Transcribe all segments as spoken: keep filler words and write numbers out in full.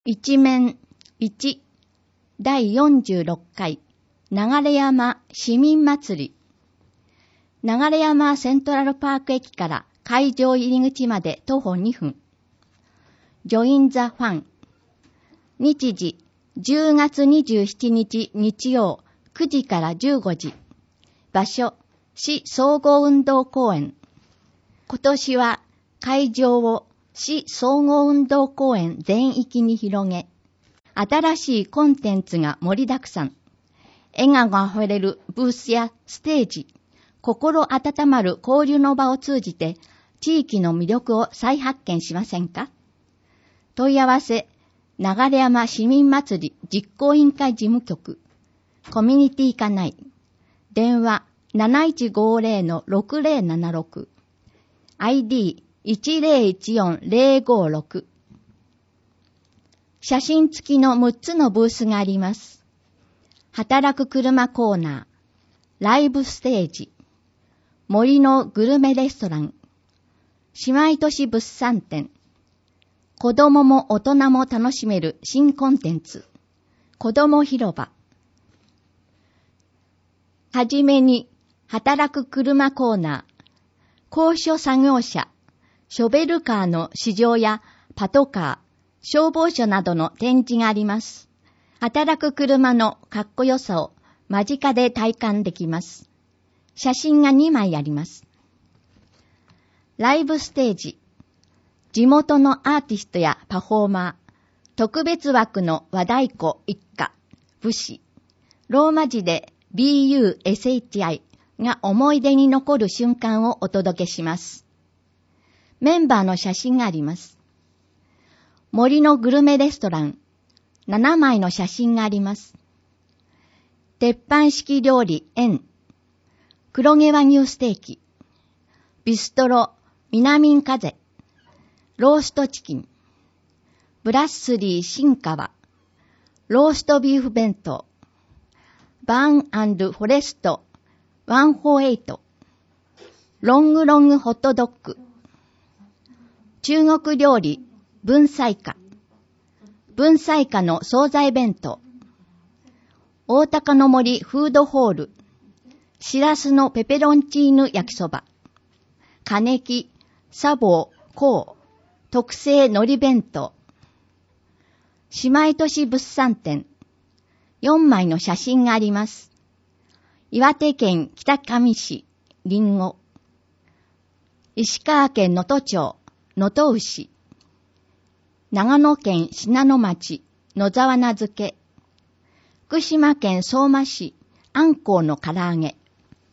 一面いちだいよんじゅうろっかい流山市民祭り。流山セントラルパーク駅から会場入り口まで徒歩にふん。ジョインザファン。日時じゅうがつにじゅうしちにち日曜くじからじゅうごじ。場所市総合運動公園。今年は会場を市総合運動公園全域に広げ、新しいコンテンツが盛りだくさん。笑顔があふれるブースやステージ、心温まる交流の場を通じて地域の魅力を再発見しませんか？問い合わせ、流山市民祭り実行委員会事務局、コミュニティ課内、電話 なないちごーぜろのろくぜろななろく、アイディーいちぜろいちよんぜろごろく。写真付きのむっつのブースがあります。働く車コーナー、ライブステージ、森のグルメレストラン、姉妹都市物産展、子供も大人も楽しめる新コンテンツ、子供広場。はじめに、働く車コーナー、高所作業車、ショベルカーの試乗やパトカー、消防車などの展示があります。働く車のかっこよさを間近で体感できます。写真がにまいあります。ライブステージ、地元のアーティストやパフォーマー、特別枠の和太鼓一家、武士、ローマ字で ビーユーエスエイチアイ が思い出に残る瞬間をお届けします。メンバーの写真があります。森のグルメレストラン、ななまいの写真があります。鉄板式料理円、黒毛和牛ステーキ、ビストロ南風、ローストチキン、ブラッスリー新川、ローストビーフ弁当、バーン&フォレストひゃくよんじゅうはち、ロングロングホットドッグ、中国料理文才家、文才家の惣菜弁当、大高の森フードホール、しらすのペペロンチーヌ焼きそば、金木、茶房、香、特製海苔弁当、姉妹都市物産展、よんまいの写真があります。岩手県北上市、りんご、石川県能登町、能登牛、長野県信濃町、野沢菜漬け、福島県相馬市、あんこうの唐揚げ。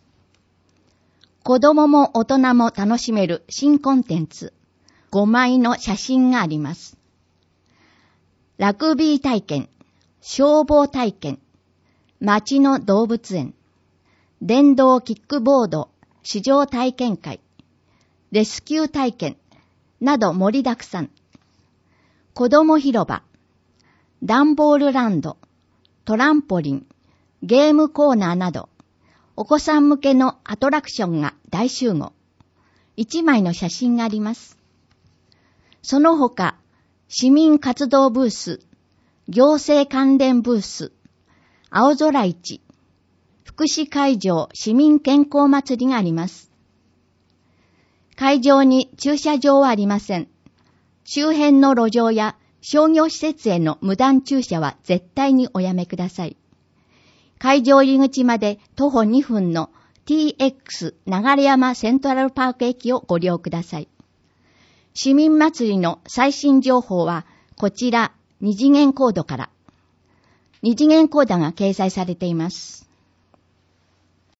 子供も大人も楽しめる新コンテンツ、ごまいの写真があります。ラグビー体験、消防体験、町の動物園、電動キックボード、試乗体験会、レスキュー体験、など盛りだくさん。子供広場、ダンボールランド、トランポリン、ゲームコーナーなど、お子さん向けのアトラクションが大集合。いちまいの写真があります。その他、市民活動ブース、行政関連ブース、青空市、福祉会場市民健康祭りがあります。会場に駐車場はありません。周辺の路上や商業施設への無断駐車は絶対におやめください。会場入り口まで徒歩にふんの ティーエックス 流山セントラルパーク駅をご利用ください。市民祭りの最新情報はこちら二次元コードから。二次元コードが掲載されています。